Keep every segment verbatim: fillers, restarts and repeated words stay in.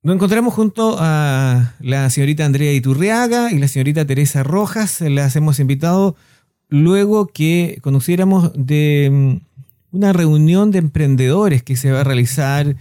Nos encontramos junto a la señorita Andrea Iturriaga y la señorita Teresa Rojas. Las hemos invitado luego que conociéramos de una reunión de emprendedores que se va a realizar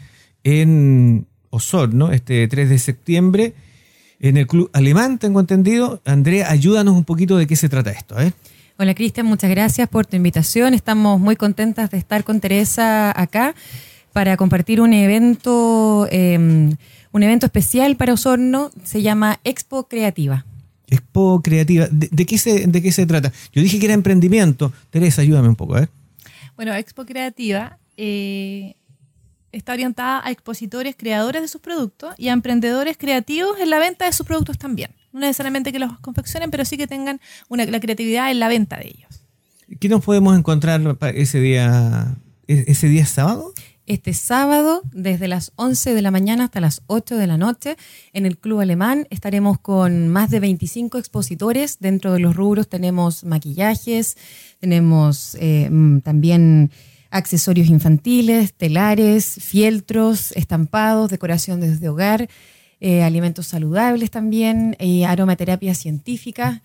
en Osorno este tres de septiembre en el Club Alemán, tengo entendido. Andrea, ayúdanos un poquito de qué se trata esto, ¿eh? Hola Cristian, muchas gracias por tu invitación. Estamos muy contentas de estar con Teresa acá para compartir un evento... Eh, Un evento especial para Osorno, se llama Expo Creativa. Expo Creativa. ¿De, de, qué se, ¿De qué se trata? Yo dije que era emprendimiento. Teresa, ayúdame un poco, a ver. Bueno, Expo Creativa eh, está orientada a expositores, creadores de sus productos y a emprendedores creativos en la venta de sus productos también. No necesariamente que los confeccionen, pero sí que tengan una, la creatividad en la venta de ellos. ¿Qué nos podemos encontrar ese día? ¿Ese día es sábado? Este sábado, desde las once de la mañana hasta las ocho de la noche, en el Club Alemán estaremos con más de veinticinco expositores. Dentro de los rubros tenemos maquillajes, tenemos eh, también accesorios infantiles, telares, fieltros, estampados, decoración desde hogar, eh, alimentos saludables también, eh, aromaterapia científica.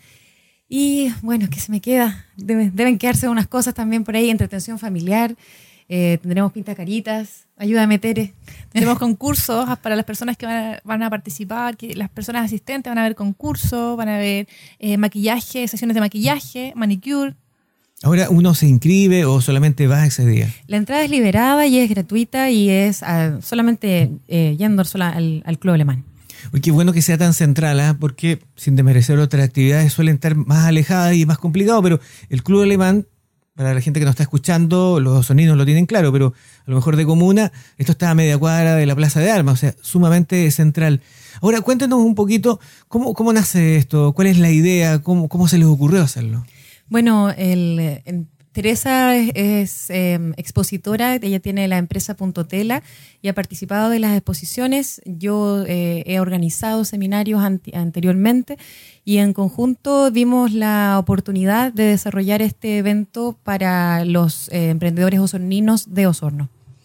Y bueno, ¿qué se me queda? Deben, deben quedarse unas cosas también por ahí, entretención familiar. Eh, tendremos pintacaritas, ayúdame Tere. Tenemos concursos para las personas que van a, van a participar, que las personas asistentes van a ver concursos, van a ver eh, maquillaje, sesiones de maquillaje, manicure. Ahora, ¿uno se inscribe o solamente va ese día? La entrada es liberada y es gratuita y es uh, solamente eh, yendo sola al, al Club Alemán. Uy, qué bueno que sea tan central, ¿eh? Porque sin desmerecer otras actividades suelen estar más alejadas y más complicado, pero el Club Alemán, para la gente que nos está escuchando, los osoninos lo tienen claro, pero a lo mejor de comuna, esto está a media cuadra de la Plaza de Armas, o sea, sumamente central. Ahora, cuéntenos un poquito, ¿cómo, cómo nace esto? ¿Cuál es la idea? ¿Cómo, cómo se les ocurrió hacerlo? Bueno, el, el, Teresa es, es eh, expositora, ella tiene la empresa Punto Tela y ha participado de las exposiciones. Yo eh, he organizado seminarios anti, anteriormente y en conjunto vimos la oportunidad de desarrollar este evento para los eh, emprendedores osorninos de Osorno.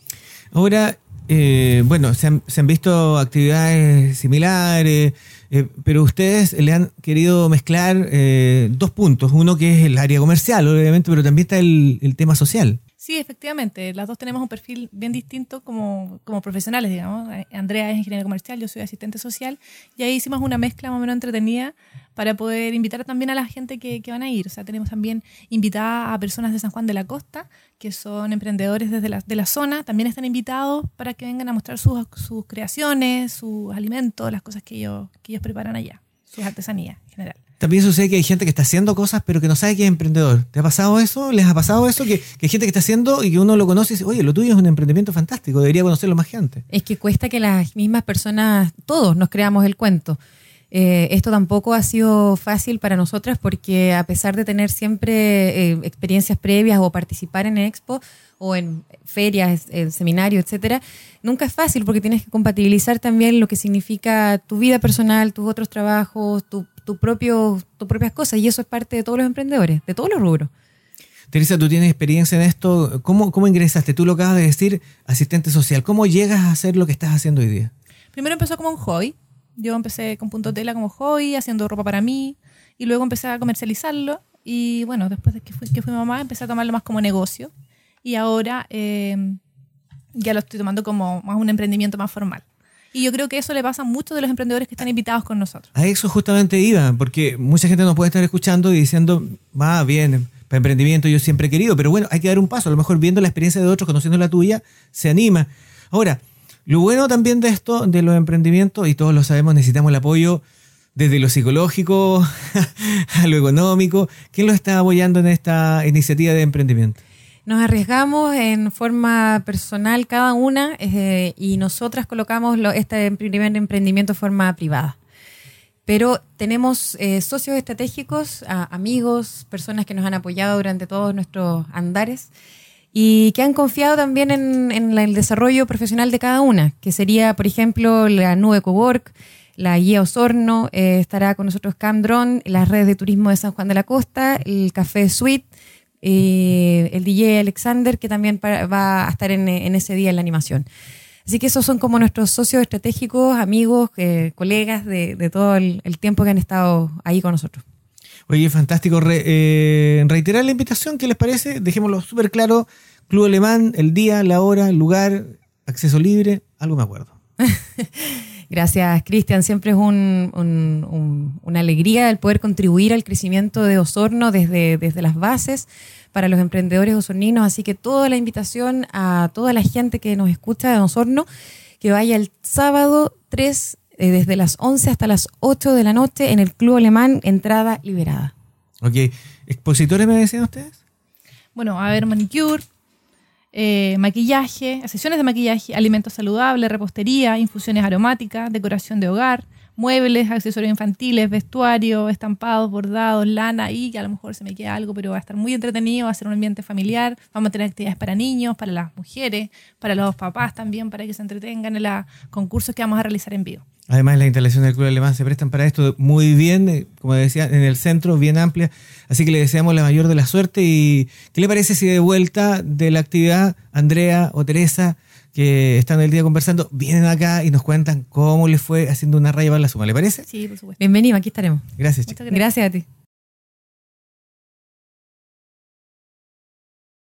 Ahora, eh, bueno, se han, se han visto actividades similares, eh, pero ustedes le han querido mezclar eh, dos puntos. Uno que es el área comercial, obviamente, pero también está el, el tema social. Sí, efectivamente. Las dos tenemos un perfil bien distinto como, como profesionales, digamos. Andrea es ingeniera comercial, yo soy asistente social. Y ahí hicimos una mezcla más o menos entretenida para poder invitar también a la gente que, que van a ir. O sea, tenemos también invitada a personas de San Juan de la Costa, que son emprendedores desde la, de la zona. También están invitados para que vengan a mostrar sus, sus creaciones, sus alimentos, las cosas que ellos, que ellos preparan allá, sus artesanías en general. También sucede que hay gente que está haciendo cosas pero que no sabe que es emprendedor. ¿Te ha pasado eso? ¿Les ha pasado eso? Que, que hay gente que está haciendo y que uno lo conoce y dice, oye, lo tuyo es un emprendimiento fantástico, debería conocerlo más gente. Es que cuesta que las mismas personas, todos nos creamos el cuento. Eh, esto tampoco ha sido fácil para nosotras porque a pesar de tener siempre eh, experiencias previas o participar en Expo o en ferias, en seminarios, etcétera, nunca es fácil porque tienes que compatibilizar también lo que significa tu vida personal, tus otros trabajos, tu tu propio, tus propias cosas, y eso es parte de todos los emprendedores, de todos los rubros. Teresa, tú tienes experiencia en esto. ¿Cómo, cómo ingresaste? Tú lo acabas de decir, asistente social. ¿Cómo llegas a hacer lo que estás haciendo hoy día? Primero empezó como un hobby. Yo empecé con Punto Tela como hobby, haciendo ropa para mí, y luego empecé a comercializarlo. Y bueno, después de que fui, que fui mamá, empecé a tomarlo más como negocio. Y ahora eh, ya lo estoy tomando como más un emprendimiento más formal. Y yo creo que eso le pasa a muchos de los emprendedores que están invitados con nosotros. A eso justamente iba, porque mucha gente nos puede estar escuchando y diciendo, va ah, bien, para emprendimiento yo siempre he querido, pero bueno, hay que dar un paso. A lo mejor viendo la experiencia de otros, conociendo la tuya, se anima. Ahora, lo bueno también de esto, de los emprendimientos, y todos lo sabemos, necesitamos el apoyo desde lo psicológico a lo económico. ¿Quién lo está apoyando en esta iniciativa de emprendimiento? Nos arriesgamos en forma personal cada una eh, y nosotras colocamos lo, este primer emprendimiento de forma privada. Pero tenemos eh, socios estratégicos, a, amigos, personas que nos han apoyado durante todos nuestros andares y que han confiado también en, en la, el desarrollo profesional de cada una, que sería, por ejemplo, la Nube Cowork, la Guía Osorno, eh, estará con nosotros Camdron, las redes de turismo de San Juan de la Costa, el Café Suite, Eh, el D J Alexander, que también para, va a estar en, en ese día en la animación. Así que esos son como nuestros socios estratégicos, amigos, eh, colegas de, de todo el, el tiempo que han estado ahí con nosotros. Oye, fantástico. Re, eh, reiterar la invitación, ¿qué les parece? Dejémoslo súper claro. Club Alemán, el día, la hora, el lugar, acceso libre, algo me acuerdo. Gracias, Cristian. Siempre es un, un, un, una alegría el poder contribuir al crecimiento de Osorno desde, desde las bases para los emprendedores osorninos. Así que toda la invitación a toda la gente que nos escucha de Osorno, que vaya el sábado tres, eh, desde las once hasta las ocho de la noche en el Club Alemán, entrada liberada. Ok. ¿Expositores me decían ustedes? Bueno, va a haber manicure, Eh, maquillaje, sesiones de maquillaje, alimentos saludables, repostería, infusiones aromáticas, decoración de hogar, muebles, accesorios infantiles, vestuario, estampados, bordados, lana, y que a lo mejor se me queda algo, pero va a estar muy entretenido, va a ser un ambiente familiar, vamos a tener actividades para niños, para las mujeres, para los papás también, para que se entretengan en los concursos que vamos a realizar en vivo. Además, las instalaciones del Club Alemán se prestan para esto muy bien, como decía, en el centro, bien amplia. Así que le deseamos la mayor de la suerte. ¿Y qué le parece si de vuelta de la actividad, Andrea o Teresa, que están el día conversando, vienen acá y nos cuentan cómo les fue haciendo una raya para la suma? ¿Le parece? Sí, por supuesto. Bienvenido, aquí estaremos. Gracias, Muchas chicos. Gracias a ti.